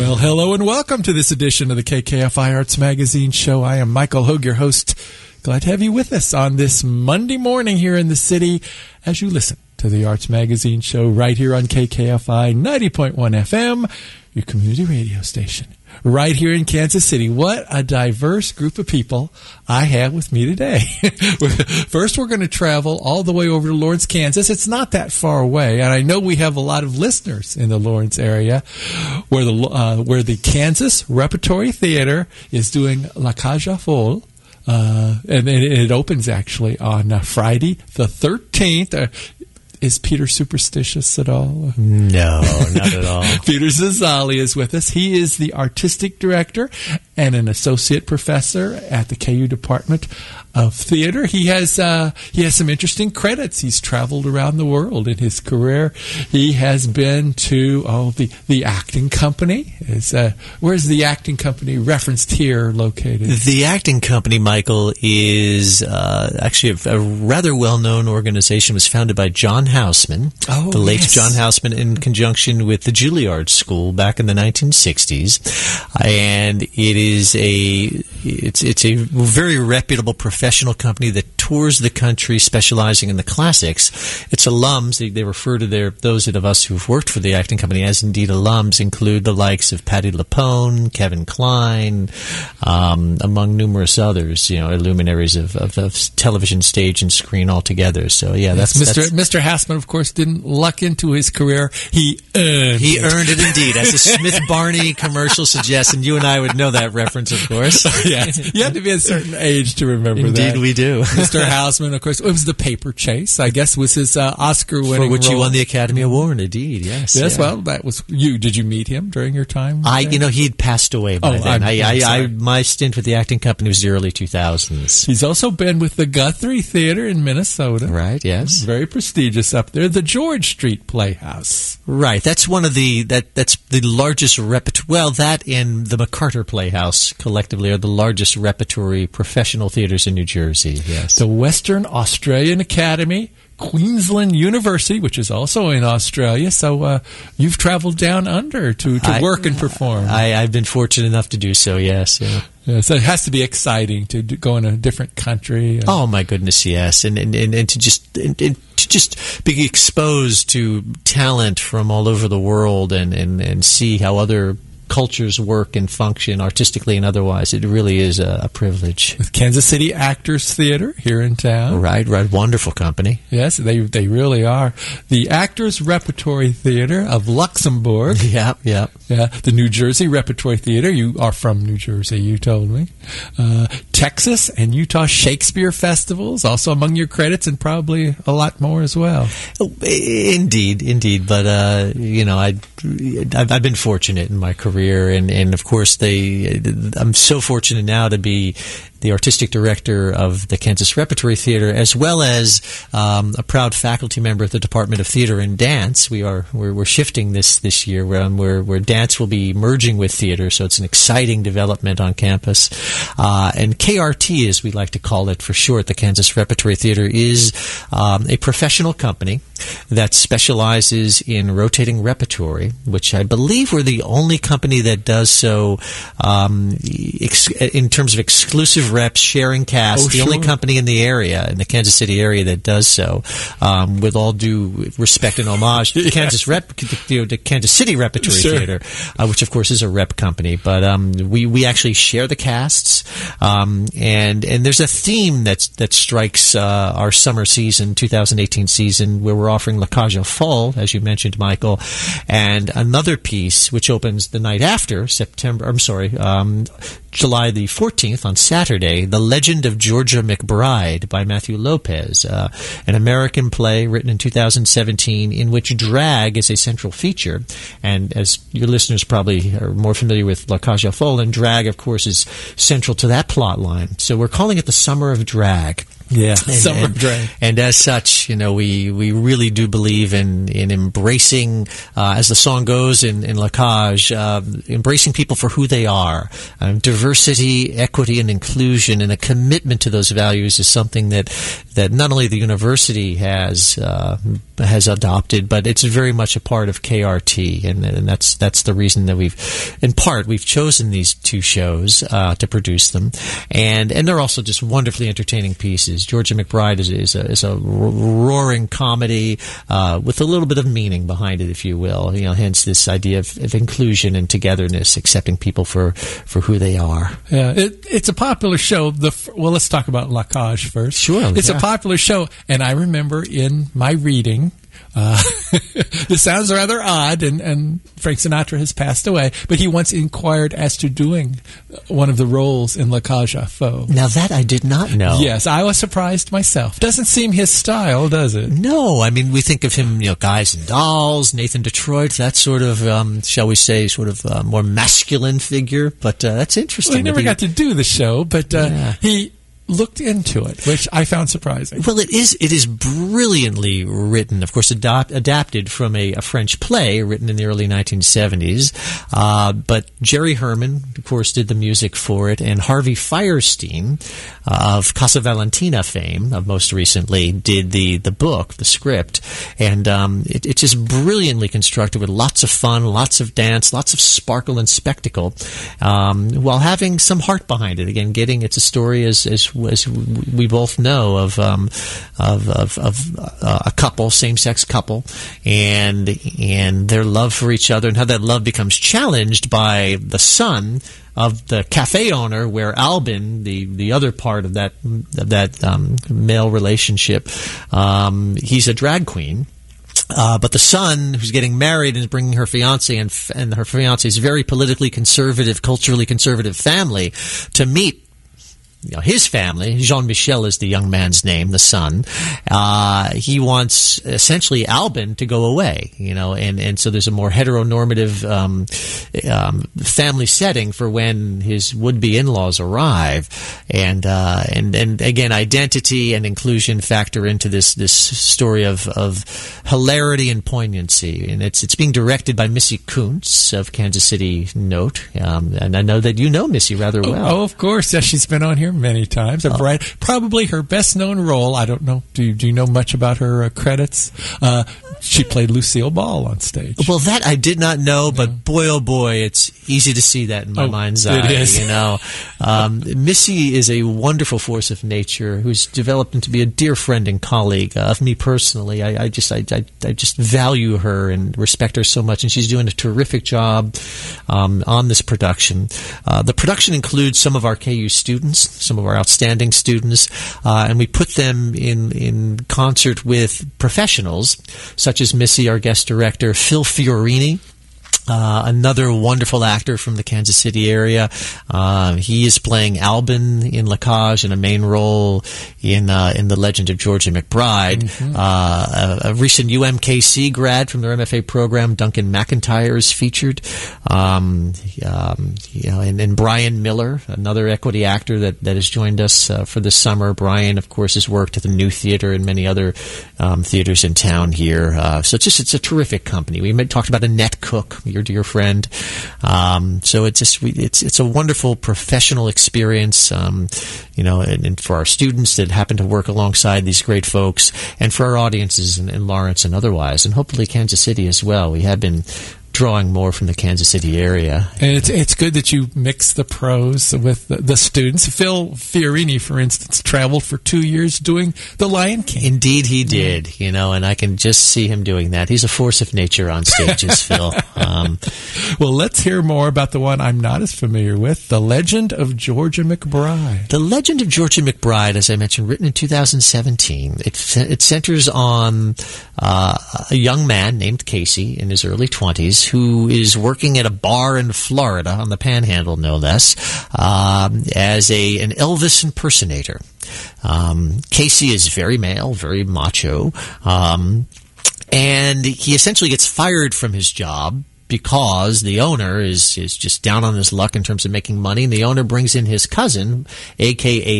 Well, hello and welcome to this edition of the KKFI Arts Magazine show. I am Michael Hogue, your host. Glad to have you with us on this Monday morning here in the city as you listen to the Arts Magazine show right here on KKFI 90.1 FM, your community radio station, right here in Kansas City. What a diverse group of people I have with me today. First, we're going to travel all the way over to Lawrence, Kansas. It's not that far away, and I know we have a lot of listeners in the Lawrence area where the Kansas Repertory Theater is doing La Cage aux Folles. And it opens actually on Friday the 13th. Is Peter superstitious at all? No, not at all. Peter Zazzali is with us. He is the artistic director and an associate professor at the KU Department of Theater. He has some interesting credits. He's traveled around the world in his career. He has been to the acting company. Where's the acting company referenced here located? The acting company, Michael, is actually a rather well-known organization. It was founded by John Houseman, the late John Houseman, in conjunction with the Juilliard School back in the 1960s. And it's a very reputable professional company that tours the country specializing in the classics. Its alums, they refer to those of us who've worked for the acting company as indeed alums, include the likes of Patti LuPone, Kevin Kline, among numerous others, luminaries of television, stage, and screen altogether. So, yeah, that's Mr. Houseman, of course, didn't luck into his career. He earned it indeed, as the Smith Barney commercial suggests, and you and I would know that reference, of course. Yes, you have to be a certain age to remember indeed that. Indeed, we do. Mr. Houseman, of course, it was The Paper Chase, I guess, was his Oscar-winning for which role. He won the Academy Award, indeed, yes. Yes, yeah. well, that was you. Did you meet him during your time? He had passed away by then. My stint with the acting company was the early 2000s. He's also been with the Guthrie Theater in Minnesota. Right, yes. Very prestigious up there. The George Street Playhouse. Right, that's one of that's the largest repertory. Well, that and the MacArthur Playhouse collectively are the largest repertory professional theaters in New Jersey. Yes. The Western Australian Academy, Queensland University, which is also in Australia. So you've traveled down under to work and perform. I've been fortunate enough to do so, yes. Yeah. So it has to be exciting to go in a different country. Oh my goodness, yes, and to just be exposed to talent from all over the world and see how other cultures work and function artistically and otherwise. It really is a privilege. With Kansas City Actors Theater here in town. Right. Wonderful company. Yes, they really are. The Actors Repertory Theater of Luxembourg. Yeah. The New Jersey Repertory Theater. You are from New Jersey, you told me. Texas and Utah Shakespeare Festivals, also among your credits, and probably a lot more as well. Indeed. But, I've been fortunate in my career. And of course, I'm so fortunate now to be the artistic director of the Kansas Repertory Theater, as well as a proud faculty member at the Department of Theater and Dance. We're shifting this year, where dance will be merging with theater, so it's an exciting development on campus. And KRT, as we like to call it for short, the Kansas Repertory Theater, is a professional company that specializes in rotating repertory, which I believe we're the only company that does so in terms of exclusive reps sharing cast. The only company in the area, in the Kansas City area, that does so. With all due respect and homage to the Kansas City Repertory Theater, which of course is a rep company. But we actually share the casts, and there's a theme that strikes our summer season, 2018 season, where we're offering La Cage aux Folles, as you mentioned, Michael, and another piece which opens the night after July the 14th on Saturday, The Legend of Georgia McBride by Matthew Lopez, an American play written in 2017 in which drag is a central feature. And as your listeners probably are more familiar with La Cage aux Folles, and drag, of course, is central to that plot line. So we're calling it the Summer of Drag. Yeah, Summer Drag. And as such, we really do believe in embracing, as the song goes in La Cage, embracing people for who they are. Diversity, equity, and inclusion, and a commitment to those values is something that not only the university has adopted, but it's very much a part of KRT, and that's the reason that we've chosen these two shows to produce them, and they're also just wonderfully entertaining pieces. Georgia McBride is a roaring comedy with a little bit of meaning behind it, if you will. Hence this idea of inclusion and togetherness, accepting people for who they are. Yeah, it's a popular show. Well, let's talk about La Cage first. Sure, it's a popular show, and I remember in my reading. This sounds rather odd, and Frank Sinatra has passed away, but he once inquired as to doing one of the roles in La Cage aux Folles. Now that I did not know. Yes, I was surprised myself. Doesn't seem his style, does it? No, I mean, we think of him, Guys and Dolls, Nathan Detroit, that sort of, shall we say, sort of more masculine figure, but that's interesting. Well, he never got to do the show, but he looked into it, which I found surprising. Well, it is brilliantly written, of course, adapted from a French play written in the early 1970s. But Jerry Herman, of course, did the music for it, and Harvey Fierstein of Casa Valentina fame, most recently, did the book, the script, and it's just brilliantly constructed with lots of fun, lots of dance, lots of sparkle and spectacle, while having some heart behind it. Again, it's a story as we both know of a couple, same-sex couple, and their love for each other, and how that love becomes challenged by the son of the cafe owner, where Albin, the other part of that male relationship, he's a drag queen. But the son, who's getting married and is bringing her fiance and her fiance's very politically conservative, culturally conservative family to meet his family. Jean-Michel is the young man's name, the son. He wants essentially Albin to go away, and so there's a more heteronormative family setting for when his would-be in-laws arrive, and again, identity and inclusion factor into this story of hilarity and poignancy, and it's being directed by Missy Kuntz of Kansas City Note, and I know that you know Missy rather well. Oh, of course, yeah, she's been on here many times. I've read probably her best known role. I don't know. Do you know much about her credits? She played Lucille Ball on stage. Well, that I did not know, but boy, oh boy, it's easy to see that in my mind's eye. It is. Missy is a wonderful force of nature who's developed into be a dear friend and colleague of me personally. I just value her and respect her so much, and she's doing a terrific job on this production. The production includes some of our KU students, some of our outstanding students, and we put them in concert with professionals such as Missy, our guest director, Phil Fiorini, another wonderful actor from the Kansas City area. He is playing Albin in La Cage in a main role in The Legend of Georgia McBride. Mm-hmm. A recent UMKC grad from their MFA program, Duncan McIntyre, is featured. And Brian Miller, another equity actor that has joined us for this summer. Brian, of course, has worked at the New Theater and many other theaters in town here. So it's a terrific company. We talked about Annette Cook, your dear friend. So it's a wonderful professional experience, and for our students that happen to work alongside these great folks, and for our audiences in Lawrence and otherwise, and hopefully Kansas City as well. We have been drawing more from the Kansas City area. And it's good that you mix the pros with the students. Phil Fiorini, for instance, traveled for 2 years doing The Lion King. Indeed he did, and I can just see him doing that. He's a force of nature on stages, Phil. Well, let's hear more about the one I'm not as familiar with, The Legend of Georgia McBride. The Legend of Georgia McBride, as I mentioned, written in 2017. It centers on a young man named Casey in his early 20s who is working at a bar in Florida, on the Panhandle no less, as an Elvis impersonator. Casey is very male, very macho, and he essentially gets fired from his job because the owner is just down on his luck in terms of making money, and the owner brings in his cousin, a.k.a.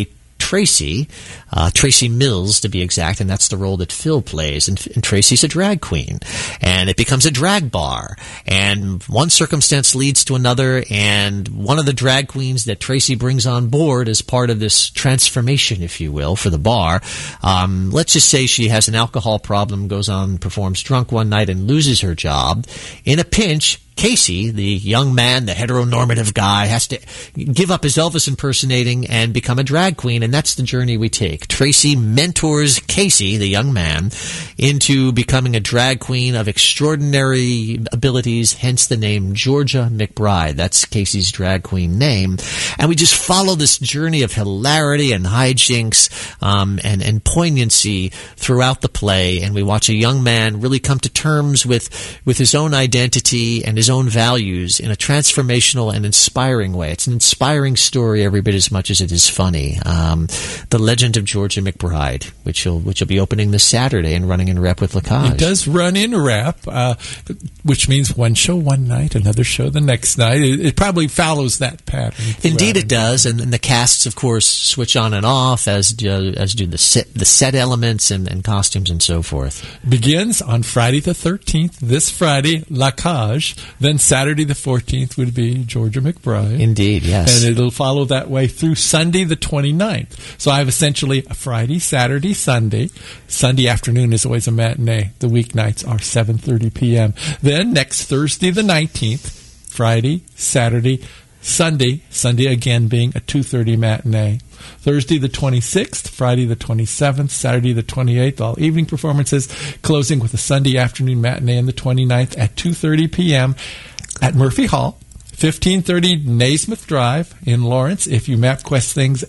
Tracy Mills to be exact, and that's the role that Phil plays. And Tracy's a drag queen, and it becomes a drag bar, and one circumstance leads to another, and one of the drag queens that Tracy brings on board as part of this transformation, if you will, for the bar. Let's just say she has an alcohol problem, goes on, performs drunk one night, and loses her job. In a pinch, Casey, the young man, the heteronormative guy, has to give up his Elvis impersonating and become a drag queen, and that's the journey we take. Tracy mentors Casey, the young man, into becoming a drag queen of extraordinary abilities, hence the name Georgia McBride. That's Casey's drag queen name. And we just follow this journey of hilarity and hijinks and poignancy throughout the play, and we watch a young man really come to terms with his own identity and his own values in a transformational and inspiring way. It's an inspiring story every bit as much as it is funny. The Legend of Georgia McBride, which will be opening this Saturday and running in rep with Lacage. It does run in rep, which means one show one night, another show the next night. It probably follows that pattern. Indeed it does, and the casts, of course, switch on and off, as do the set elements and costumes and so forth. Begins on Friday the 13th, this Friday, Lacage. Then Saturday the 14th would be Georgia McBride. Indeed, yes. And it'll follow that way through Sunday the 29th. So I have essentially a Friday, Saturday, Sunday. Sunday afternoon is always a matinee. The weeknights are 7:30 p.m. Then next Thursday the 19th, Friday, Saturday, Sunday again being a 2:30 matinee. Thursday the 26th, Friday the 27th, Saturday the 28th, all evening performances, closing with a Sunday afternoon matinee on the 29th at 2:30 p.m. at Murphy Hall, 1530 Naismith Drive in Lawrence. If you MapQuest things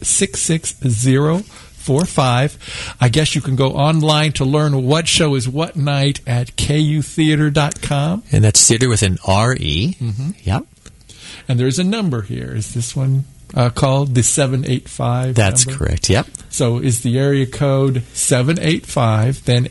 66045. I guess you can go online to learn what show is what night at kutheater.com. And that's theater with an R-E. Mm-hmm. Yep. And there's a number here. Is this one called the 785 That's number? Correct, yep. So is the area code 785, then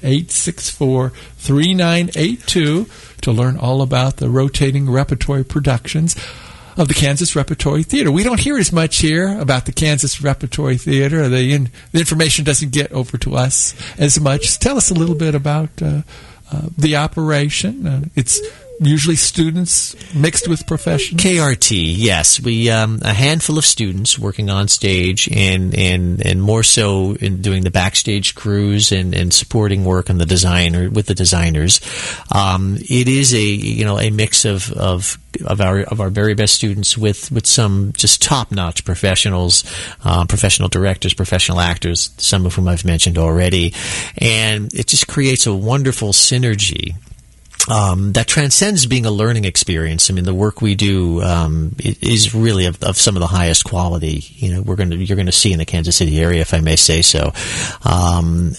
864-3982 to learn all about the rotating repertory productions of the Kansas Repertory Theater. We don't hear as much here about the Kansas Repertory Theater. The information doesn't get over to us as much. Tell us a little bit about the operation. It's usually students mixed with professionals? KRT, yes. We a handful of students working on stage and more so in doing the backstage crews and supporting work on the designer with the designers. It is a mix of our very best students with some just top-notch professionals, professional directors, professional actors, some of whom I've mentioned already, and it just creates a wonderful synergy that transcends being a learning experience. I mean, the work we do is really of some of the highest quality. You're going to see in the Kansas City area, if I may say so. And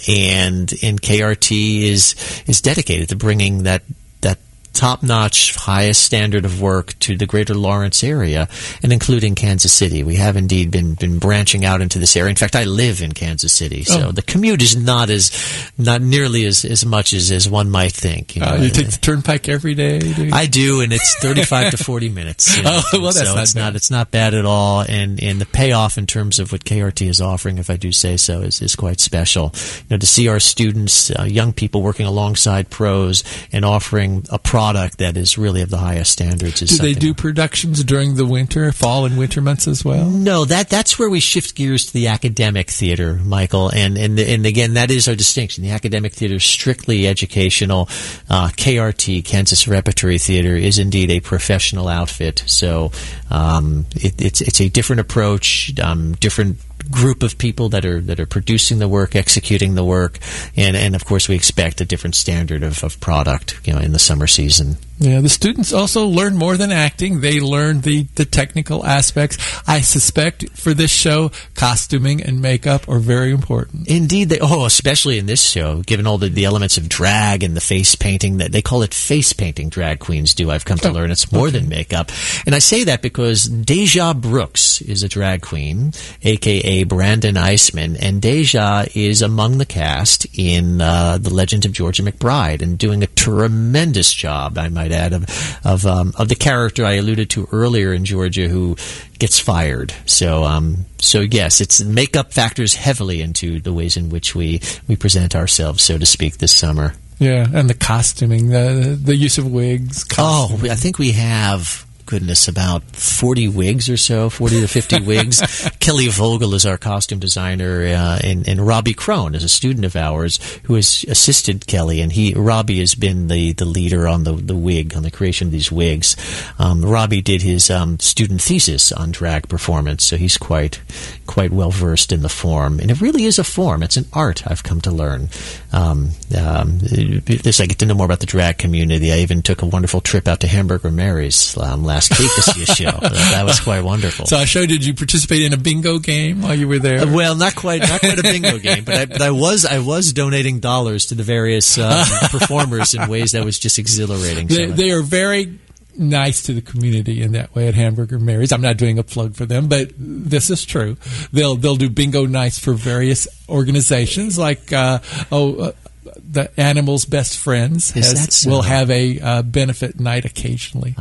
KRT is dedicated to bringing that top-notch, highest standard of work to the greater Lawrence area, and including Kansas City. We have indeed been branching out into this area. In fact, I live in Kansas City, so the commute is not nearly as much as one might think. You take the turnpike every day? Do you? I do, and it's 35 to 40 minutes. It's not bad at all, and the payoff in terms of what KRT is offering, if I do say so, is quite special. To see our students, young people working alongside pros and offering a product that is really of the highest standards. Do they do productions during the fall and winter months as well? No, that's where we shift gears to the academic theater, Michael, and again, that is our distinction. The academic theater is strictly educational. KRT, Kansas Repertory Theater, is indeed a professional outfit, so it's a different approach, different group of people that are producing the work, executing the work, and of course we expect a different standard of product, in the summer season. Yeah, the students also learn more than acting. They learn the technical aspects. I suspect for this show, costuming and makeup are very important. Indeed, especially in this show, given all the elements of drag and the face painting, that they call it face painting, drag queens do. I've come to learn it's more than makeup. And I say that because Deja Brooks is a drag queen, a.k.a. Brandon Eisman, and Deja is among the cast in The Legend of Georgia McBride and doing a tremendous job, I might might add, of the character I alluded to earlier in Georgia who gets fired. So yes, makeup factors heavily into the ways in which we present ourselves, so to speak, this summer. Yeah, and the costuming, the use of wigs. Costuming. Oh, I think we have, goodness, about 40 wigs or so, 40 to 50 wigs. Kelly Vogel is our costume designer, and Robbie Crone is a student of ours who has assisted Kelly, and Robbie has been the leader on the wig, on the creation of these wigs. Robbie did his student thesis on drag performance, so he's quite well versed in the form, and it really is a form. It's an art, I've come to learn. As I get to know more about the drag community, I even took a wonderful trip out to Hamburger Mary's last week to see a show. That was quite wonderful. So did you participate in a bingo game while you were there? Well, not quite a bingo game, but I was donating dollars to the various performers in ways that was just exhilarating. They are very nice to the community in that way at Hamburger Mary's. I'm not doing a plug for them, but this is true. They'll do bingo nights for various organizations like the Animals' Best Friends will have a benefit night occasionally.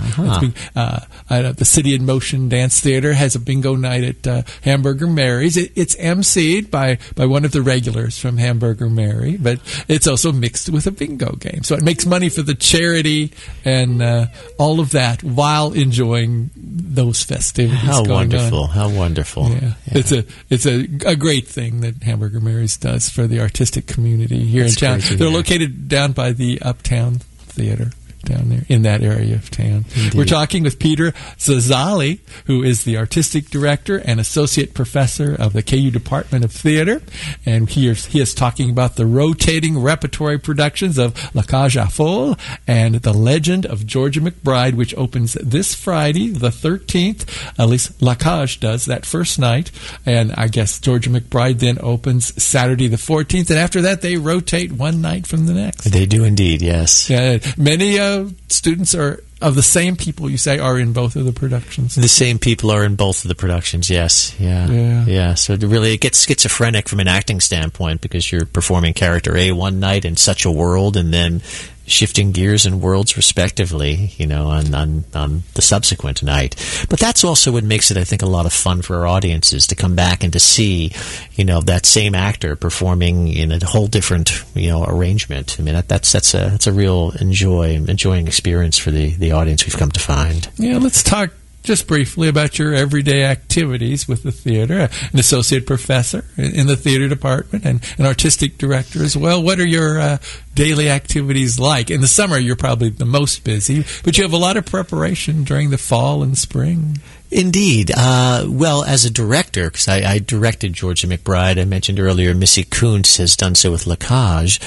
The City in Motion Dance Theater has a bingo night at Hamburger Mary's. It's emceed by one of the regulars from Hamburger Mary, but it's also mixed with a bingo game. So it makes money for the charity and all of that while enjoying those festivities. How going wonderful! on. How wonderful! Yeah. It's a great thing that Hamburger Mary's does for the artistic community here in town. They're located down by the Uptown Theater, down there in that area of town. Indeed. We're talking with Peter Zazzali, who is the artistic director and associate professor of the KU Department of Theater, and he is talking about the rotating repertory productions of La Cage aux Folles and The Legend of Georgia McBride, which opens this Friday, the 13th. At least La Cage does that first night, and I guess Georgia McBride then opens Saturday the 14th, and after that they rotate one night from the next. They do indeed, yes. Yeah, many students are of the same people, you say, are in both of the productions. The same people are in both of the productions, yes. Yeah. So it gets schizophrenic from an acting standpoint because you're performing character A one night in such a world and then shifting gears and worlds respectively, on the subsequent night. But that's also what makes it, I think, a lot of fun for our audiences to come back and to see, that same actor performing in a whole different, arrangement. I mean, that's a real enjoying experience for the audience we've come to find. Yeah, let's talk just briefly about your everyday activities with the theater. An associate professor in the theater department and an artistic director as well. What are your daily activities like? In the summer, you're probably the most busy, but you have a lot of preparation during the fall and spring. Indeed. Well, as a director, because I directed Georgia McBride, I mentioned earlier Missy Kuntz has done so with La Cage.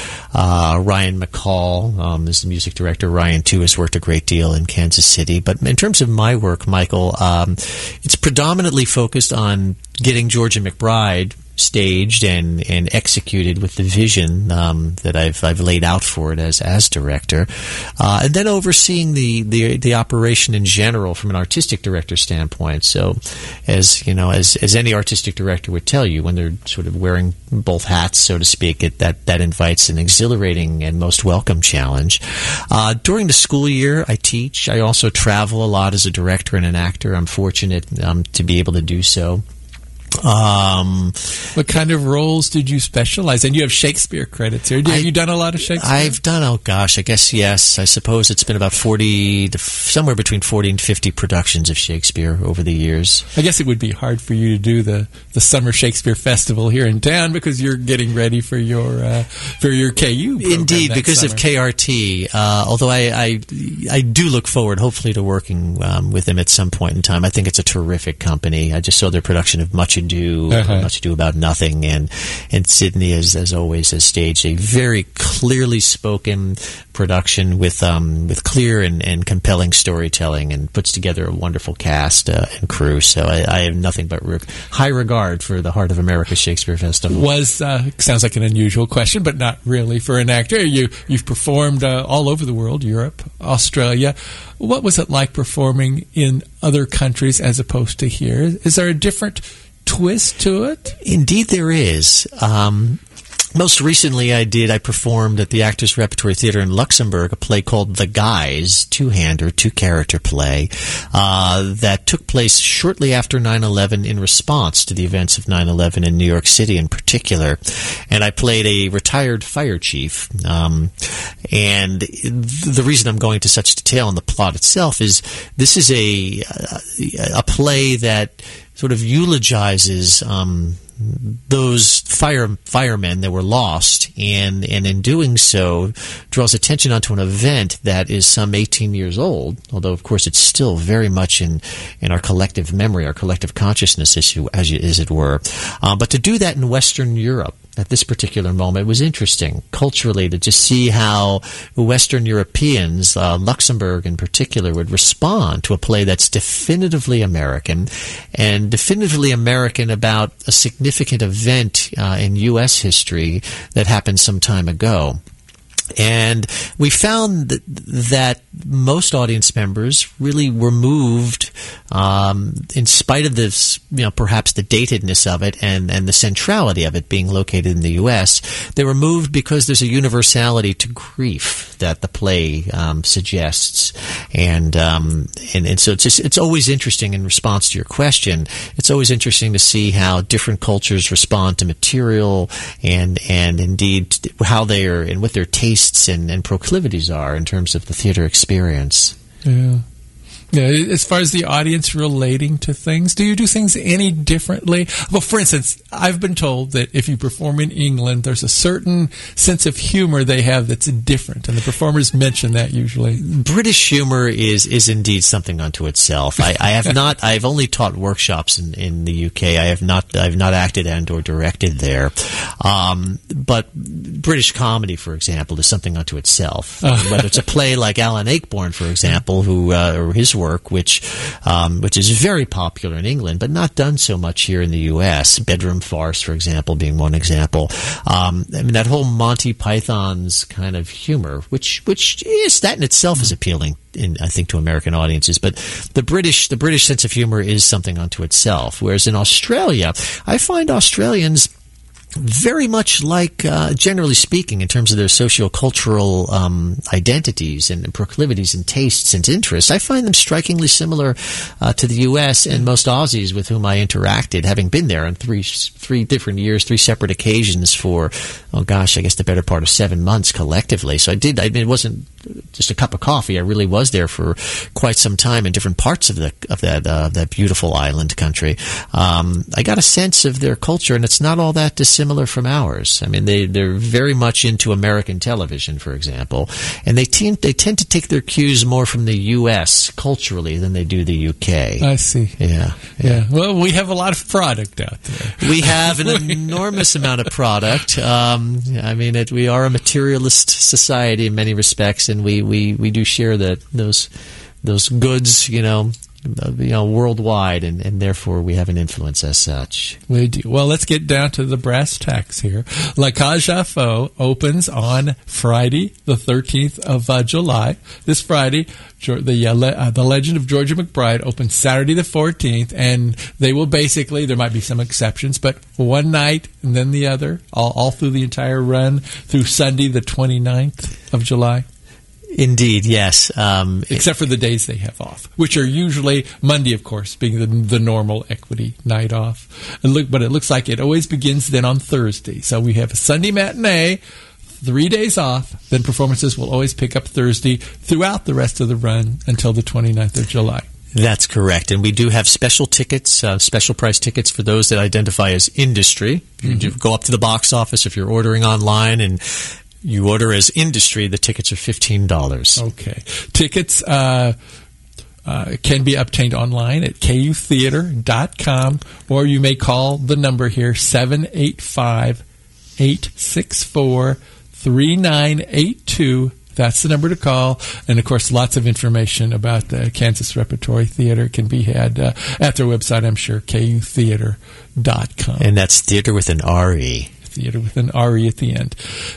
Ryan McCall is the music director. Ryan, too, has worked a great deal in Kansas City. But in terms of my work, Michael, it's predominantly focused on getting Georgia McBride staged and executed with the vision that I've laid out for it as director, and then overseeing the operation in general from an artistic director standpoint. So, as any artistic director would tell you, when they're sort of wearing both hats, so to speak, that invites an exhilarating and most welcome challenge. During the school year, I teach. I also travel a lot as a director and an actor. I'm fortunate to be able to do so. What kind of roles did you specialize in? You have Shakespeare credits here. Have you done a lot of Shakespeare? I've done, I guess yes. I suppose it's been about somewhere between 40 and 50 productions of Shakespeare over the years. I guess it would be hard for you to do the Summer Shakespeare Festival here in town because you're getting ready for your KU program. Indeed, because summer. Of KRT. Although I do look forward, hopefully, to working with them at some point in time. I think it's a terrific company. I just saw their production of Much Ado About Nothing, and Sydney, as always, has staged a very clearly spoken production with clear and compelling storytelling, and puts together a wonderful cast and crew. So I have nothing but high regard for the Heart of America Shakespeare Festival. Sounds like an unusual question, but not really for an actor. You've performed all over the world, Europe, Australia. What was it like performing in other countries as opposed to here? Is there a different twist to it? Indeed there is. Most recently, I performed at the Actors Repertory Theater in Luxembourg a play called The Guys, two-hander, two-character play that took place shortly after 9/11 in response to the events of 9/11 in New York City in particular. And I played a retired fire chief. And the reason I'm going to such detail on the plot itself is this is a play that sort of eulogizes those firemen that were lost, and in doing so draws attention onto an event that is some 18 years old, although of course it's still very much in our collective memory, our collective consciousness issue, as it were. But to do that in Western Europe at this particular moment was interesting culturally, to just see how Western Europeans, Luxembourg in particular, would respond to a play that's definitively American, and definitively American about a significant event in U.S. history that happened some time ago. And we found that most audience members really were moved, in spite of this, perhaps the datedness of it and the centrality of it being located in the U.S. They were moved because there's a universality to grief that the play suggests, and so it's always interesting. In response to your question, it's always interesting to see how different cultures respond to material, and indeed how they are and what their tastes and proclivities are in terms of the theater experience. Yeah. As far as the audience relating to things, do you do things any differently? Well, for instance, I've been told that if you perform in England, there's a certain sense of humor they have that's different, and the performers mention that usually. British humor is indeed something unto itself. I've only taught workshops in the UK. I've not acted and or directed there. But British comedy, for example, is something unto itself. Whether it's a play like Alan Ayckbourn, for example, or his work, which is very popular in England, but not done so much here in the U.S. Bedroom Farce, for example, being one example. That whole Monty Python's kind of humor, which is that in itself is appealing, I think, to American audiences. But the British sense of humor is something unto itself. Whereas in Australia, I find Australians very much like, generally speaking, in terms of their socio-cultural identities and proclivities and tastes and interests, I find them strikingly similar to the U.S. and most Aussies with whom I interacted, having been there on three different years, three separate occasions for, I guess the better part of 7 months collectively. So it wasn't just a cup of coffee. I really was there for quite some time in different parts of that beautiful island country. I got a sense of their culture, and it's not all that dissimilar from ours. I mean, they're very much into American television, for example, and they tend to take their cues more from the U.S. culturally than they do the UK. I see. Yeah. Well, we have a lot of product out there. We have an enormous amount of product. We are a materialist society in many respects, and we do share those goods, worldwide, and therefore we have an influence as such. We do. Well, let's get down to the brass tacks here. La Cage aux Folles opens on Friday, the 13th of July. This Friday, the Legend of Georgia McBride opens Saturday the 14th, and they will basically, there might be some exceptions, but one night and then the other, all through the entire run, through Sunday the 29th of July. Indeed, yes. Except for the days they have off, which are usually Monday, of course, being the normal equity night off. But it looks like it always begins then on Thursday. So we have a Sunday matinee, 3 days off, then performances will always pick up Thursday throughout the rest of the run until the 29th of July. That's correct. And we do have special tickets, special price tickets for those that identify as industry. You go up to the box office if you're ordering online and you order as industry, the tickets are $15. Okay. Tickets can be obtained online at kutheater.com, or you may call the number here, 785-864-3982. That's the number to call. And, of course, lots of information about the Kansas Repertory Theater can be had at their website, I'm sure, kutheater.com. And that's theater with an R-E. Theater with an R-E at the end.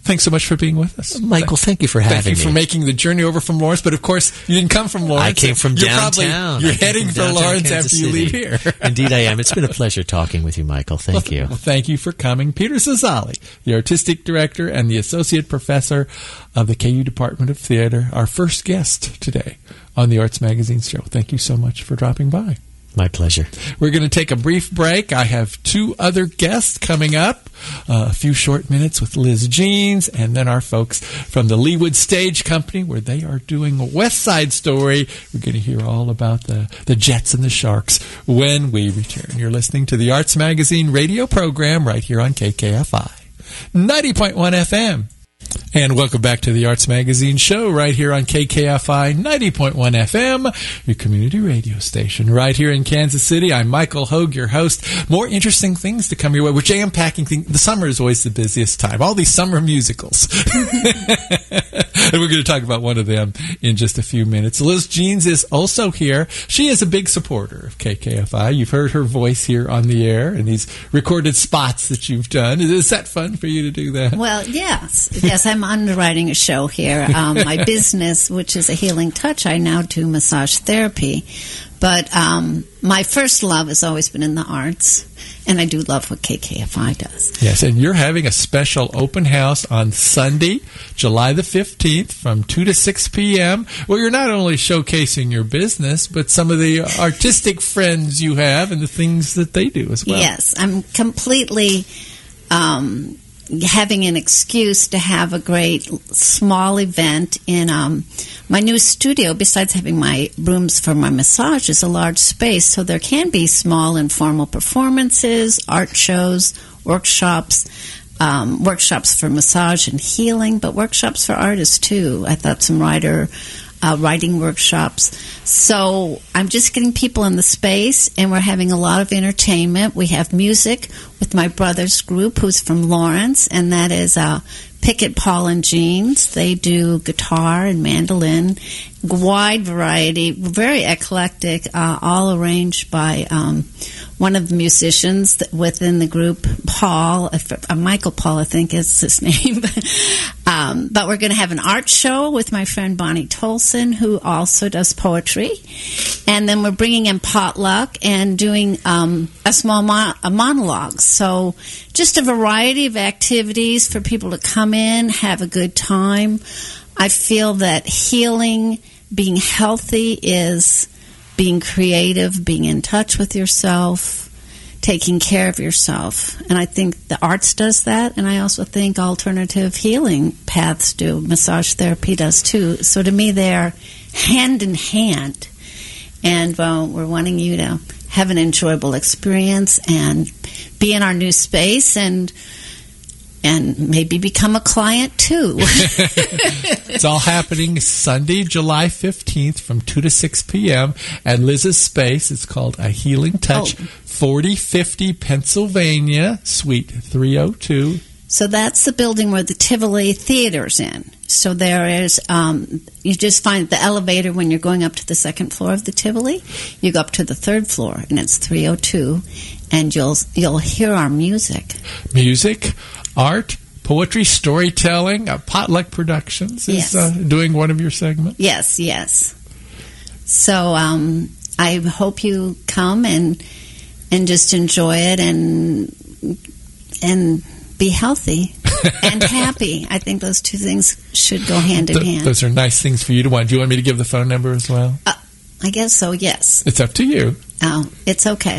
thanks so much for being with us. Michael, thank you for having me. Thank you for making the journey over from Lawrence, but of course, you didn't come from Lawrence. I came from downtown. You're heading for Lawrence after you leave here. Indeed, I am. It's been a pleasure talking with you, Michael. Thank you. Well, thank you for coming. Peter Cesali, the Artistic Director and the Associate Professor of the KU Department of Theater, our first guest today on the Arts Magazine show. Thank you so much for dropping by. My pleasure. We're going to take a brief break. I have two other guests coming up. A few short minutes with Liz Jeans, and then our folks from the Leawood Stage Company, where they are doing a West Side Story. We're going to hear all about the Jets and the Sharks when we return. You're listening to the Arts Magazine radio program right here on KKFI 90.1 FM. And welcome back to the Arts Magazine show right here on KKFI 90.1 FM, your community radio station right here in Kansas City. I'm Michael Hogue, your host. More interesting things to come your way. We're jam-packing things. The summer is always the busiest time. All these summer musicals. And we're going to talk about one of them in just a few minutes. Liz Jeans is also here. She is a big supporter of KKFI. You've heard her voice here on the air in these recorded spots that you've done. Is that fun for you to do that? Well, yes. Yes, I'm underwriting a show here. My business, which is a Healing Touch, I now do massage therapy. But my first love has always been in the arts, and I do love what KKFI does. Yes, and you're having a special open house on Sunday, July the 15th from 2 to 6 p.m. Well, you're not only showcasing your business, but some of the artistic friends you have and the things that they do as well. Yes, I'm completely having an excuse to have a great small event in my new studio. Besides having my rooms for my massage, is a large space, so there can be small informal performances, art shows, workshops for massage and healing, but workshops for artists too. I thought some writing workshops. So I'm just getting people in the space, and we're having a lot of entertainment. We have music with my brother's group, who's from Lawrence, and that is Pickett, Paul, and Jeans. They do guitar and mandolin, wide variety, very eclectic, all arranged by one of the musicians within the group, Paul, Michael Paul, I think is his name. But we're going to have an art show with my friend Bonnie Tolson, who also does poetry. And then we're bringing in potluck and doing a small monologue. So just a variety of activities for people to come in, have a good time. I feel that healing, being healthy, is being creative, being in touch with yourself, taking care of yourself. And I think the arts does that, and I also think alternative healing paths do. Massage therapy does too. So to me, they're hand in hand. And we're wanting you to have an enjoyable experience and be in our new space and maybe become a client too. It's all happening Sunday, July 15th from 2 to 6 p.m. at Liz's space. It's called A Healing Touch, 4050 Pennsylvania, Suite 302. So that's the building where the Tivoli Theater's in. So there is, you just find the elevator when you're going up to the second floor of the Tivoli. You go up to the third floor, and it's 302, and you'll hear our music. Music, art, poetry, storytelling, Potluck Productions is doing one of your segments. Yes. So I hope you come and just enjoy it and be healthy and happy. I think those two things should go hand in hand. Those are nice things for you to want. Do you want me to give the phone number as well? I guess so, yes. It's up to you. Oh, it's okay.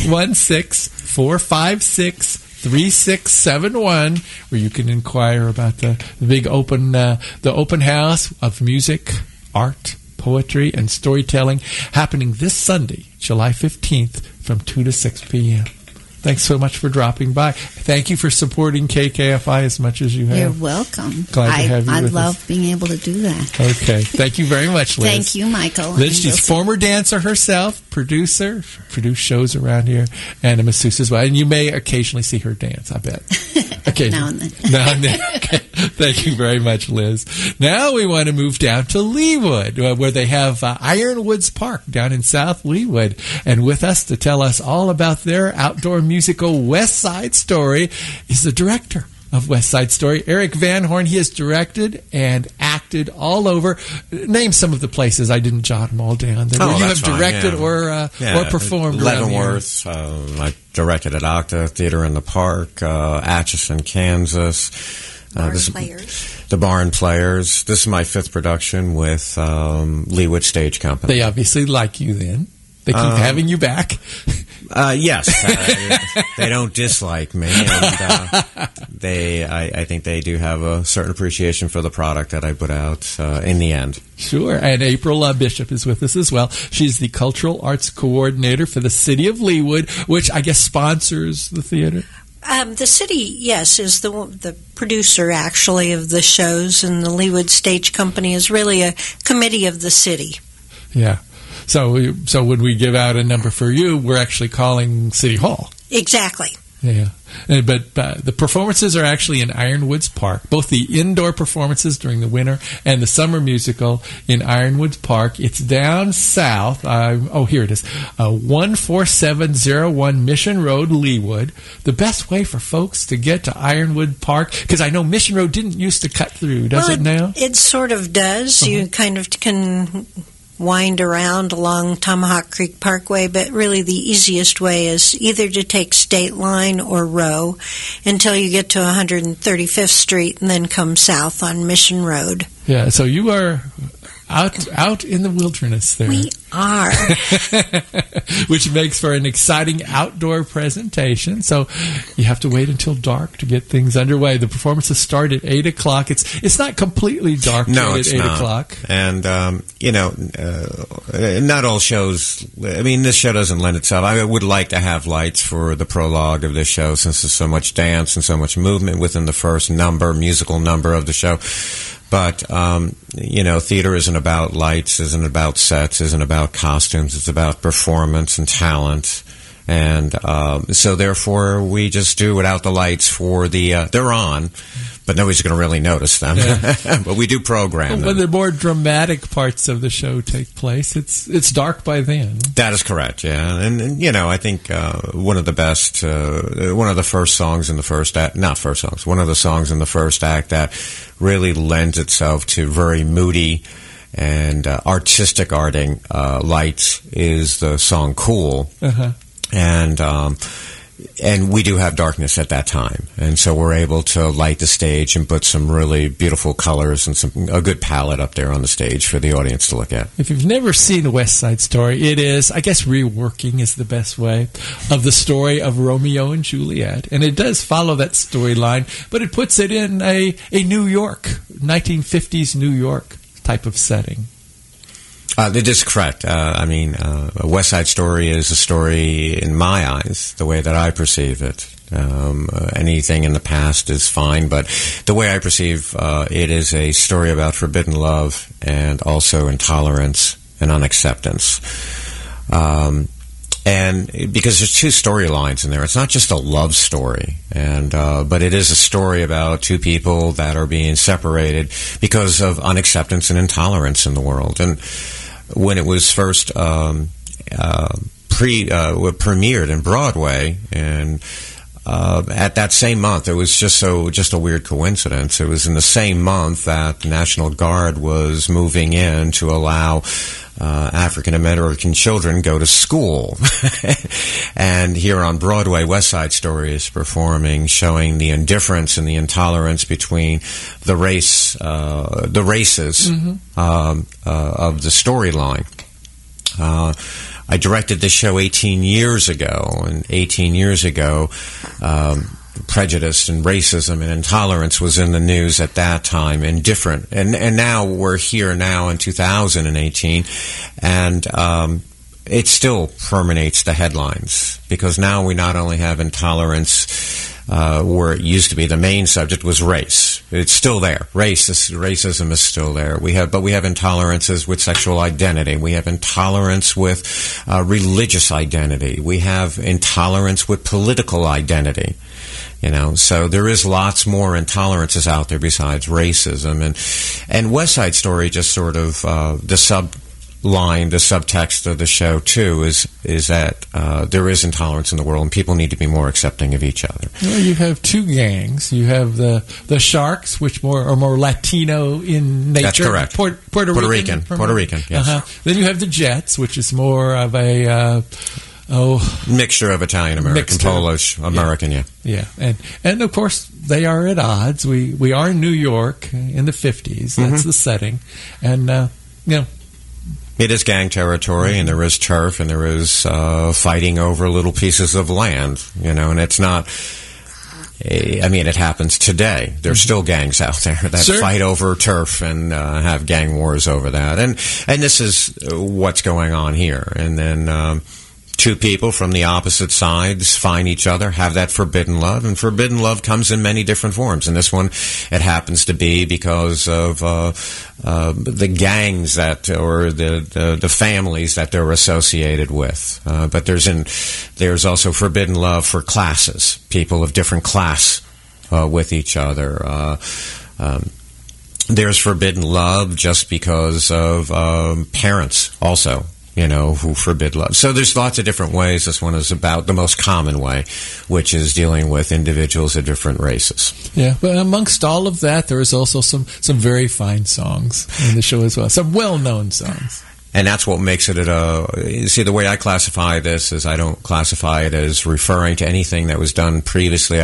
816-456-3671, where you can inquire about the big open house of music, art, poetry, and storytelling happening this Sunday, July 15th from 2 to 6 p.m. Thanks so much for dropping by. Thank you for supporting KKFI as much as you have. You're welcome. Glad to have you with us. I love being able to do that. Okay. Thank you very much, Liz. Thank you, Michael. Liz, she's former dancer herself, producer, produced shows around here, and a masseuse as well. And you may occasionally see her dance, I bet. Okay. Now and then. Now and then. Okay. Thank you very much, Liz. Now we want to move down to Leawood, where they have Ironwoods Park down in South Leawood. And with us to tell us all about their outdoor musical West Side Story is the director of West Side Story. Eric Van Horn, he has directed and acted all over. Name some of the places. I didn't jot them all down. Where you have directed or performed. Leavenworth. I directed at Octa Theater in the Park, Atchison, Kansas. The Barn Players. This is my 5th production with Leawood Stage Company. They obviously like you then. They keep having you back. Yes. They don't dislike me. And, I think they do have a certain appreciation for the product that I put out in the end. Sure. And April Bishop is with us as well. She's the Cultural Arts Coordinator for the City of Leawood, which I guess sponsors the theater. The city, yes, is the producer, actually, of the shows, and the Leawood Stage Company is really a committee of the city. Yeah. So when we give out a number for you, we're actually calling City Hall. Exactly. Yeah. But the performances are actually in Ironwoods Park, both the indoor performances during the winter and the summer musical in Ironwoods Park. It's down south. Here it is. 14701 Mission Road, Leawood. The best way for folks to get to Ironwood Park, because I know Mission Road didn't used to cut through, does it now? It sort of does. You kind of can wind around along Tomahawk Creek Parkway, but really the easiest way is either to take State Line or Row until you get to 135th Street and then come south on Mission Road. Yeah, so you are out in the wilderness there. We are. Which makes for an exciting outdoor presentation. So you have to wait until dark to get things underway. The performances start at 8 o'clock. It's not completely dark at 8 o'clock. And, not all shows, this show doesn't lend itself. I would like to have lights for the prologue of this show since there's so much dance and so much movement within the first musical number of the show. But, theater isn't about lights, isn't about sets, isn't about costumes. It's about performance and talent. And so, therefore, we just do without the lights for they're on, but nobody's going to really notice them. Yeah. But we do program them. When the more dramatic parts of the show take place, it's dark by then. That is correct, yeah. And I think one of the best, one of the first songs in the first act, one of the songs in the first act that really lends itself to very moody and artistic arting lights is the song Cool. Uh-huh. And we do have darkness at that time, and so we're able to light the stage and put some really beautiful colors and a good palette up there on the stage for the audience to look at. If you've never seen West Side Story, it is, I guess, reworking is the best way of the story of Romeo and Juliet, and it does follow that storyline, but it puts it in a New York, 1950s New York type of setting. That is correct. West Side Story is a story, in my eyes, the way that I perceive it. Anything in the past is fine, but the way I perceive it is a story about forbidden love and also intolerance and unacceptance. And because there's 2 storylines in there, it's not just a love story, but it is a story about 2 people that are being separated because of unacceptance and intolerance in the world. And when it was first premiered in Broadway, and at that same month, it was just a weird coincidence. It was in the same month that the National Guard was moving in to allow African American children go to school. And here on Broadway, West Side Story is performing, showing the indifference and the intolerance between the races of the storyline. I directed this show 18 years ago, and 18 years ago, prejudice and racism and intolerance was in the news at that time, and different. And now we're here now in 2018, and it still permeates the headlines, because now we not only have intolerance where it used to be the main subject was race. It's still there. Racism is still there. We have intolerances with sexual identity. We have intolerance with religious identity. We have intolerance with political identity. So there is lots more intolerances out there besides racism. And West Side Story just sort of, the line, the subtext of the show too, is that there is intolerance in the world, and people need to be more accepting of each other. Well, you have two gangs. You have the Sharks, which are more Latino in nature. That's correct. Puerto Rican. Yes. Then you have the Jets, which is more of a mixture of Italian American, Polish American. Yeah. And of course they are at odds. We are in New York in the 50s. That's the setting, and it is gang territory, and there is turf, and there is fighting over little pieces of land, and it's not. It happens today. There's still gangs out there that fight over turf and have gang wars over that, and this is what's going on here. And then two people from the opposite sides find each other, have that forbidden love, and forbidden love comes in many different forms. And this one, it happens to be because of the gangs or the families that they're associated with. But there's also forbidden love for classes, people of different class with each other. There's forbidden love just because of parents also, who forbid love. So there's lots of different ways. This one is about the most common way, which is dealing with individuals of different races. Yeah, but amongst all of that, there is also some very fine songs in the show as well, some well-known songs. And that's what makes it see, the way I classify this is I don't classify it as referring to anything that was done previously.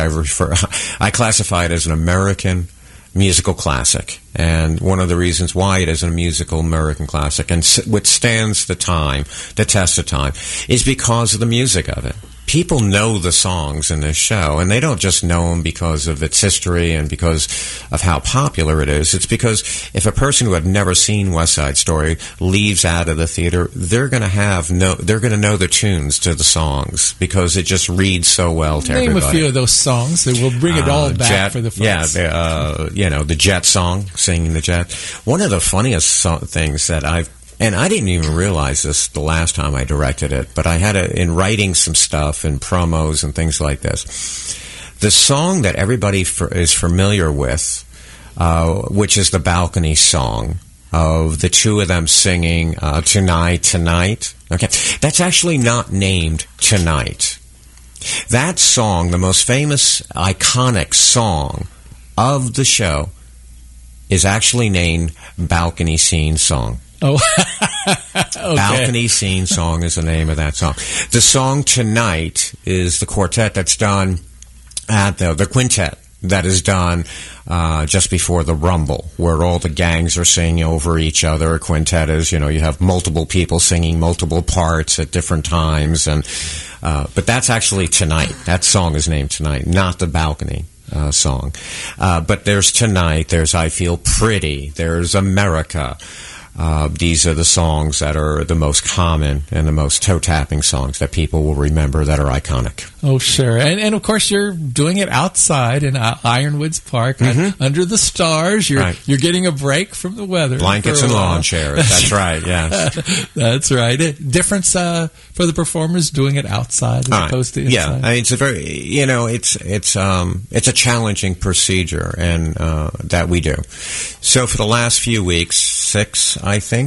I classify it as an American musical classic, and one of the reasons why it is a musical American classic and withstands the test of time, is because of the music of it. People know the songs in this show, and they don't just know them because of its history and because of how popular it is. It's because if a person who had never seen West Side Story leaves out of the theater, they're going to know the tunes to the songs because it just reads so well to everybody. Name a few of those songs that will bring it all back for the folks. Yeah, the Jet song, singing the Jet. One of the funniest things that and I didn't even realize this the last time I directed it, but I had in writing some stuff and promos and things like this. The song that everybody is familiar with, which is the balcony song of the two of them singing Tonight. Okay, that's actually not named Tonight. That song, the most famous, iconic song of the show, is actually named Balcony Scene Song. Oh, okay. Balcony Scene Song is the name of that song. The song Tonight is the quartet that's done at the quintet that is done just before the Rumble, where all the gangs are singing over each other. A quintet is, you have multiple people singing multiple parts at different times, and but that's actually Tonight. That song is named Tonight, not the Balcony song. But there's Tonight, there's I Feel Pretty, there's America. These are the songs that are the most common and the most toe-tapping songs that people will remember that are iconic. Oh, sure. And of course, you're doing it outside in Ironwoods Park, under the stars. You're getting a break from the weather. Blankets and lawn chairs. That's right, yeah. That's right. Difference for the performers doing it outside as opposed to inside. Yeah, I mean, it's a very, it's a challenging procedure and that we do. So for the last few weeks, 6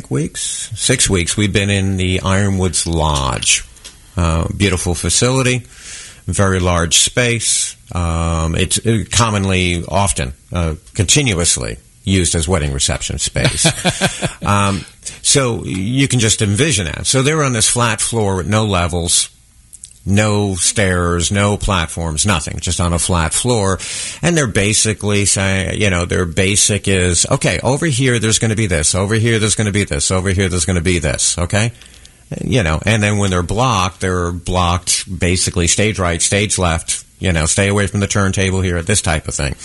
weeks, we've been in the Ironwoods Lodge. Beautiful facility, very large space. It's often, continuously used as wedding reception space. So you can just envision that. So they're on this flat floor with no levels, no stairs, no platforms, nothing, just on a flat floor. And they're basically saying, their basic is, okay, over here there's going to be this, over here there's going to be this, over here there's going to be this, okay? And then when they're blocked basically stage right, stage left, stay away from the turntable here, this type of thing.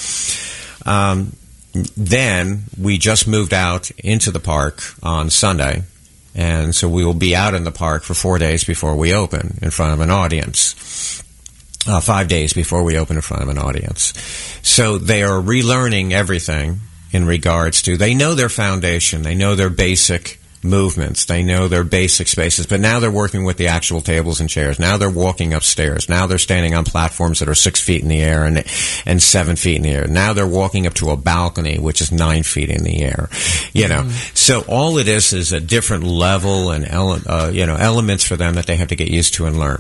Then we just moved out into the park on Sunday. And so we will be out in the park for 4 days before we open in front of an audience. 5 days before we open in front of an audience. So they are relearning everything in regards to, they know their foundation, they know their basic movements. They know their basic spaces, but now they're working with the actual tables and chairs. Now they're walking upstairs. Now they're standing on platforms that are 6 feet in the air and 7 feet in the air. Now they're walking up to a balcony, which is 9 feet in the air. You know, so all it is a different level and elements for them that they have to get used to and learn.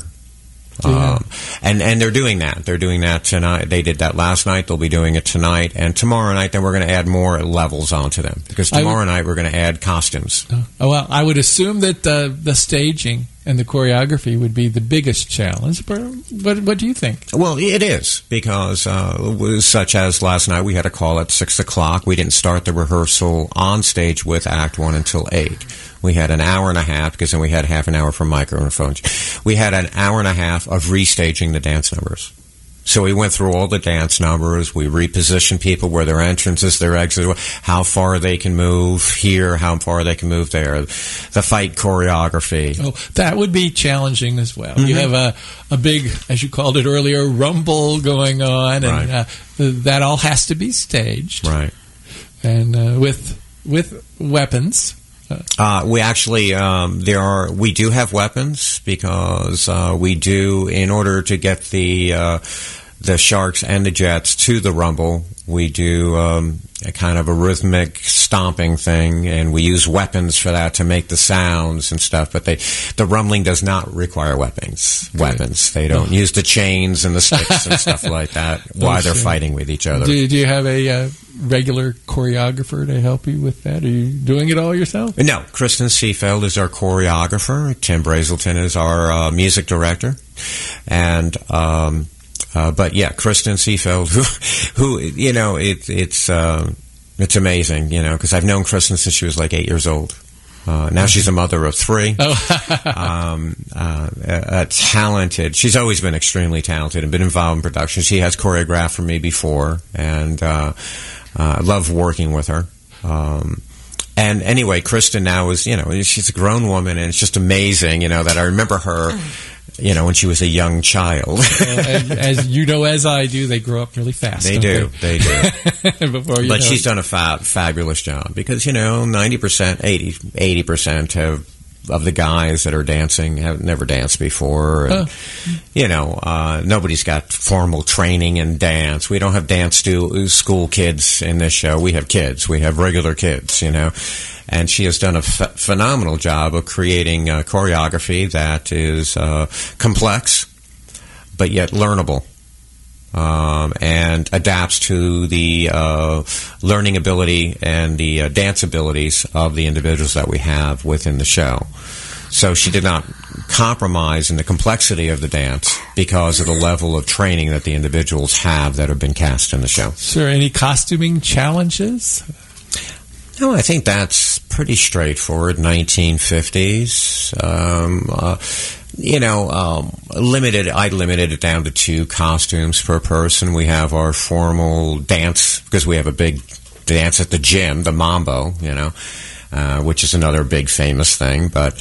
And they're doing that. They're doing that tonight. They did that last night. They'll be doing it tonight. And tomorrow night, then we're going to add more levels onto them. Because tomorrow night, we're going to add costumes. Well, I would assume that the staging and the choreography would be the biggest challenge. But what do you think? Well, it is. Because such as last night, we had a call at 6 o'clock. We didn't start the rehearsal on stage with Act 1 until 8. We had an hour and a half, because then we had half an hour for microphones. We had an hour and a half of restaging the dance numbers. So we went through all the dance numbers. We repositioned people where their entrances, their exits, how far they can move here, how far they can move there, the fight choreography. Oh, that would be challenging as well. Mm-hmm. You have a big, as you called it earlier, rumble going on, and that all has to be staged. Right. And with weapons. We actually we do have weapons, because we do, in order to get the Sharks and the Jets to the Rumble, we do a kind of a rhythmic stomping thing, and we use weapons for that to make the sounds and stuff. But the rumbling does not require weapons. They don't use the chains and the sticks and stuff like that while they're fighting with each other. Do you have a regular choreographer to help you with that? Are you doing it all yourself? No. Kristen Seefeld is our choreographer. Tim Brazelton is our music director. And but yeah, Kristen Seefeld, who you know, it's amazing, you know, because I've known Kristen since she was like 8 years old. Now she's a mother of 3. Talented. She's always been extremely talented and been involved in production. She has choreographed for me before, and I love working with her. And anyway, Kristen now is, you know, she's a grown woman, and it's just amazing, you know, that I remember her, you know, when she was a young child. As you know, as I do, they grow up really fast. They do. But she's done a fabulous job, because, you know, 90%, 80% of the guys that are dancing have never danced before. And, you know, nobody's got formal training in dance. We don't have dance school kids in this show. We have kids. We have regular kids, you know. And she has done a phenomenal job of creating choreography that is complex, but yet learnable, and adapts to the learning ability and the dance abilities of the individuals that we have within the show. So she did not compromise in the complexity of the dance because of the level of training that the individuals have that have been cast in the show. Sir, any costuming challenges? No, I think that's pretty straightforward. 1950s. You know, limited. I limited it down to 2 costumes per person. We have our formal dance, because we have a big dance at the gym, the Mambo, you know, which is another big famous thing. But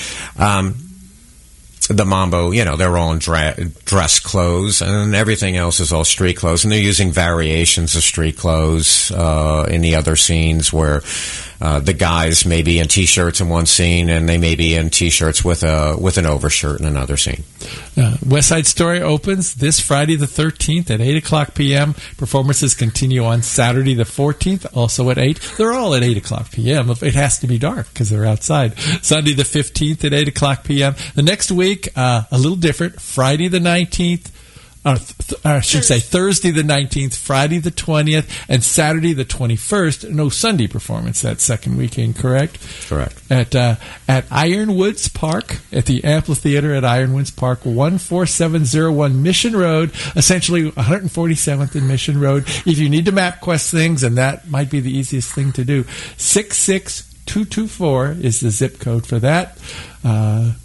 the Mambo, you know, they're all in dress clothes, and everything else is all street clothes. And they're using variations of street clothes in the other scenes, where the guys may be in T-shirts in one scene, and they may be in T-shirts with an overshirt in another scene. West Side Story opens this Friday the 13th at 8 o'clock p.m. Performances continue on Saturday the 14th, also at 8. They're all at 8 o'clock p.m. It has to be dark because they're outside. Sunday the 15th at 8 o'clock p.m. The next week, a little different. Friday the 19th. I should say Thursday the 19th, Friday the 20th, and Saturday the 21st. No Sunday performance that second weekend, correct? Correct. At Ironwoods Park, at the Amphitheater at Ironwoods Park, 14701 Mission Road, essentially 147th and Mission Road. If you need to MapQuest things, and that might be the easiest thing to do, 66224 is the zip code for that.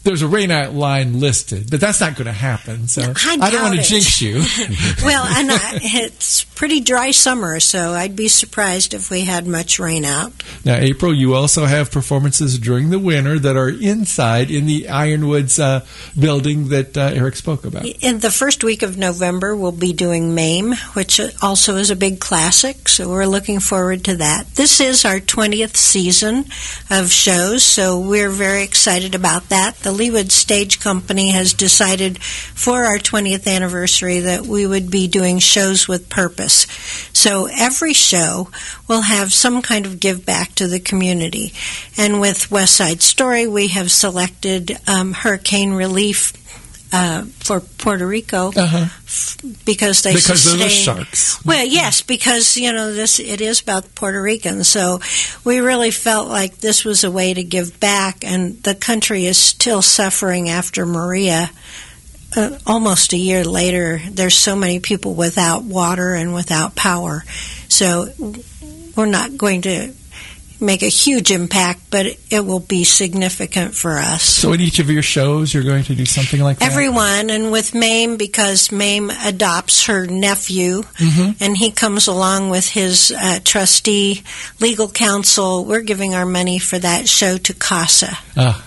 there's a rain out line listed, but that's not going to happen. So I don't want to jinx you. Well, and it's pretty dry summer, so I'd be surprised if we had much rain out. Now, April, you also have performances during the winter that are inside in the Ironwoods building that Eric spoke about. In the first week of November, we'll be doing MAME, which also is a big classic, so we're looking forward to that. This is our 20th season of shows, so we're very excited about that. The Leawood Stage Company has decided for our 20th anniversary that we would be doing shows with purpose. So every show will have some kind of give back to the community. And with West Side Story, we have selected hurricane relief for Puerto Rico because they because of the sharks. Well, yes, because it is about Puerto Ricans, so we really felt like this was a way to give back, and the country is still suffering after Maria. Almost a year later, there's so many people without water and without power, so we're not going to make a huge impact, but it will be significant for us. So in each of your shows, you're going to do something like that? Everyone, and with MAME, because MAME adopts her nephew, and he comes along with his trustee, legal counsel, we're giving our money for that show to CASA.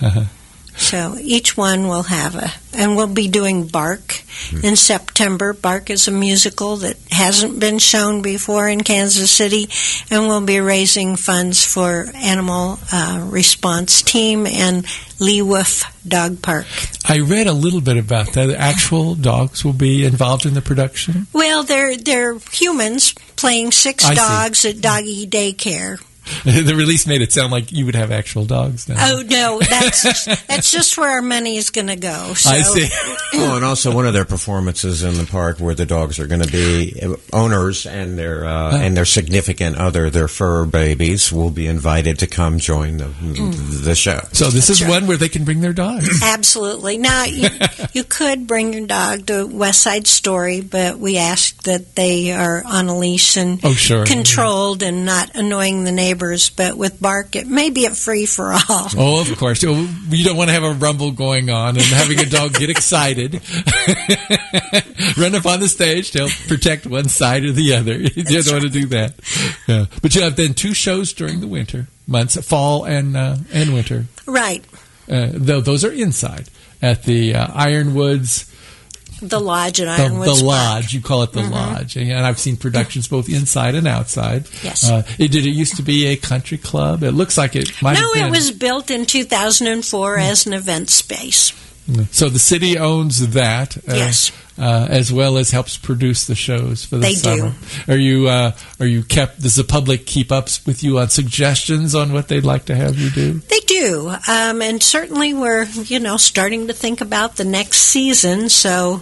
So each one will have and we'll be doing Bark in September. Bark is a musical that hasn't been shown before in Kansas City, and we'll be raising funds for Animal Response Team and Lee Wolf Dog Park. I read a little bit about that. The actual dogs will be involved in the production? Well, they're humans playing 6 dogs at doggy daycare. The release made it sound like you would have actual dogs now. Oh, no, that's just where our money is going to go. So. I see. Oh, and also one of their performances in the park where the dogs are going to be owners and their significant other, their fur babies, will be invited to come join the show. So this is one where they can bring their dogs. Absolutely. Now, you could bring your dog to West Side Story, but we ask that they are on a leash and controlled and not annoying the neighbors. But with Bark, it may be a free-for-all. Oh, of course. You don't want to have a rumble going on and having a dog get excited. Run up on the stage to protect one side or the other. You don't want to do that. Yeah. But you have then 2 shows during the winter months, fall and winter. Right. Though those are inside at the Ironwoods. The Lodge at Ironwoods. The Lodge, you call it the Lodge. And I've seen productions both inside and outside. Yes. Did it used to be a country club? It looks like it might have been. No, it was built in 2004 as an event space. So the city owns that, yes, as well as helps produce the shows for the summer. Are you kept? Does the public keep up with you on suggestions on what they'd like to have you do? They do, and certainly we're starting to think about the next season. So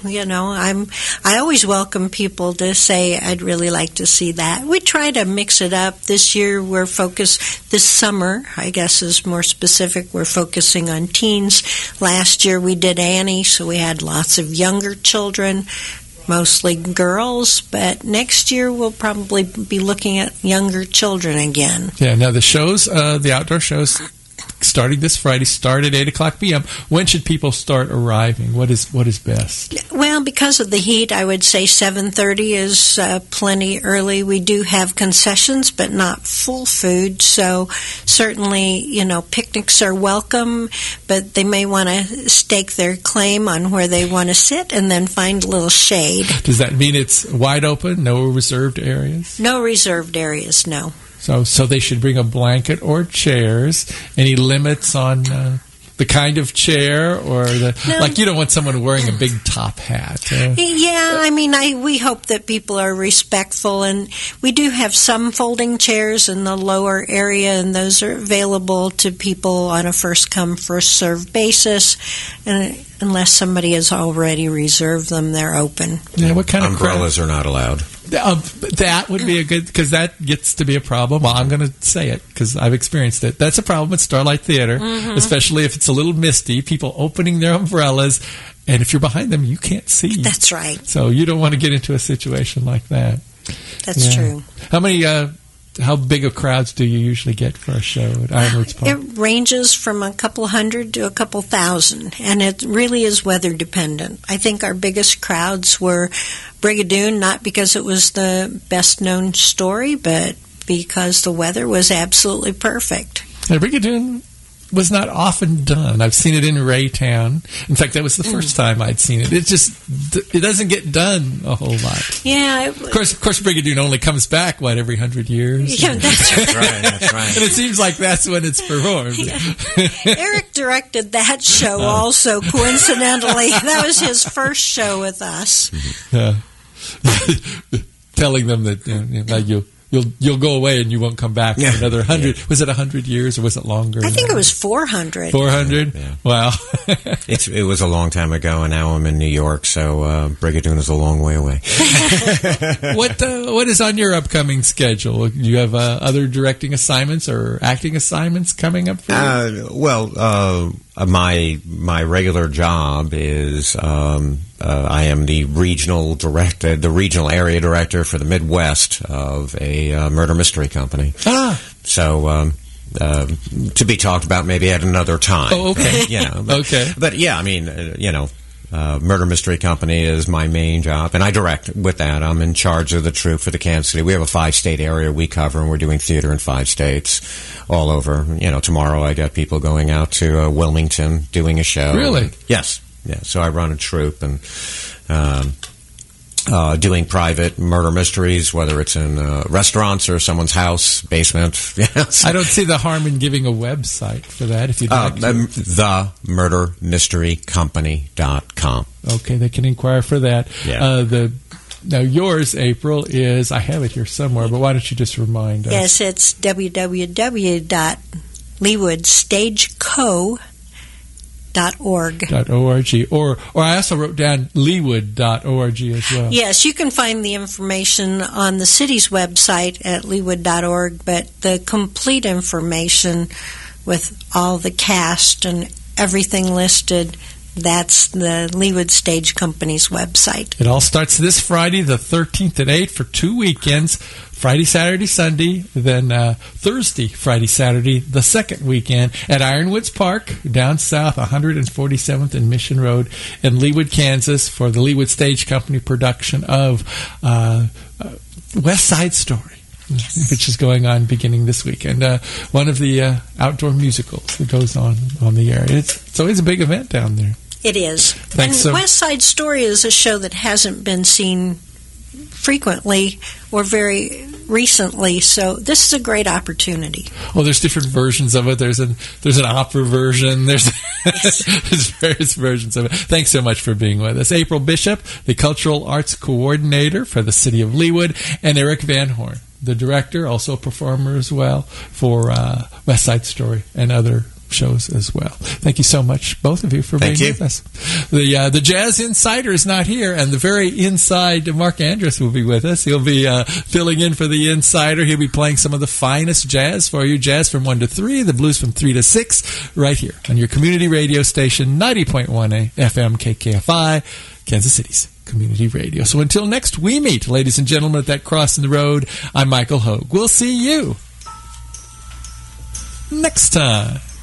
I always welcome people to say I'd really like to see that. We try to mix it up. This year we're focused. This summer, I guess, is more specific. We're focusing on teens. Last year we did Annie, so we had lots of younger children, mostly girls, but next year we'll probably be looking at younger children again. Yeah, now the shows, the outdoor shows starting this Friday, start at 8 o'clock p.m. When should people start arriving? What is best? Well, because of the heat, I would say 7:30 is plenty early. We do have concessions, but not full food, so certainly, picnics are welcome, but they may want to stake their claim on where they want to sit and then find a little shade. Does that mean it's wide open, no reserved areas? No reserved areas, no. So they should bring a blanket or chairs. Any limits on the kind of chair or you don't want someone wearing a big top hat? Yeah, we hope that people are respectful, and we do have some folding chairs in the lower area, and those are available to people on a first come first served basis, and unless somebody has already reserved them, they're open. Yeah, what kind umbrellas are not allowed? That would be because that gets to be a problem. Well, I'm going to say it because I've experienced it. That's a problem at Starlight Theater, especially if it's a little misty. People opening their umbrellas, and if you're behind them, you can't see. That's right. So you don't want to get into a situation like that. That's true. How many how big of crowds do you usually get for a show at Ironwoods Park? It ranges from a couple hundred to a couple thousand, and it really is weather dependent. I think our biggest crowds were Brigadoon, not because it was the best known story, but because the weather was absolutely perfect. Now, Brigadoon was not often done. I've seen it in Raytown. In fact, that was the first time I'd seen it. It doesn't get done a whole lot. Yeah. Of course, Brigadoon only comes back, every 100 years? Yeah, that's right. That's right. And it seems like that's when it's performed. Yeah. Eric directed that show also, coincidentally. That was his first show with us. Telling them that you'll go away and you won't come back for another 100. Yeah. Was it 100 years or was it longer? I think it was 400. 400? Yeah. Wow. It was a long time ago, and now I'm in New York, so Brigadoon is a long way away. What is on your upcoming schedule? Do you have other directing assignments or acting assignments coming up for you? My regular job is I am the regional area director for the Midwest of a murder mystery company. So to be talked about maybe at another time. Oh, okay. Okay. But yeah, I mean, murder mystery company is my main job, and I direct with that. I'm in charge of the troupe for the Kansas City. We have a 5-state area we cover, and we're doing theater in 5 states all over. Tomorrow I got people going out to Wilmington doing a show. Really? Yes. Yeah. So I run a troupe and doing private murder mysteries, whether it's in restaurants or someone's house, basement. I don't see the harm in giving a website for that if you'd like to. TheMurderMysteryCompany.com. Okay, they can inquire for that. Yeah. Now, yours, April, is, I have it here somewhere, but why don't you just remind us? Yes, it's www.leewoodstageco.org. Or I also wrote down leewood.org as well. Yes, you can find the information on the city's website at leewood.org, but the complete information with all the cast and everything listed, that's the Leewood Stage Company's website. It all starts this Friday, the 13th at 8 for 2 weekends. Friday, Saturday, Sunday, then Thursday, Friday, Saturday, the second weekend at Ironwoods Park, down south, 147th and Mission Road in Leewood, Kansas, for the Leewood Stage Company production of West Side Story, which is going on beginning this weekend. One of the outdoor musicals that goes on the air. It's always a big event down there. It is. Thanks, and West Side Story is a show that hasn't been seen frequently or very recently, so this is a great opportunity. Well, there's different versions of it. There's an opera version. There's various versions of it. Thanks so much for being with us. April Bishop, the Cultural Arts Coordinator for the City of Leewood, and Eric Van Horn, the Director, also a performer as well, for West Side Story and other shows as well. Thank you so much, both of you, for being with us. The Jazz Insider is not here, and the very inside Mark Andrus will be with us. He'll be filling in for the Insider. He'll be playing some of the finest jazz for you, jazz from 1 to 3, the blues from 3 to 6, right here on your community radio station, 90.1 FM KKFI, Kansas City's community radio. So until next we meet, ladies and gentlemen, at that cross in the road, I'm Michael Hogue. We'll see you next time.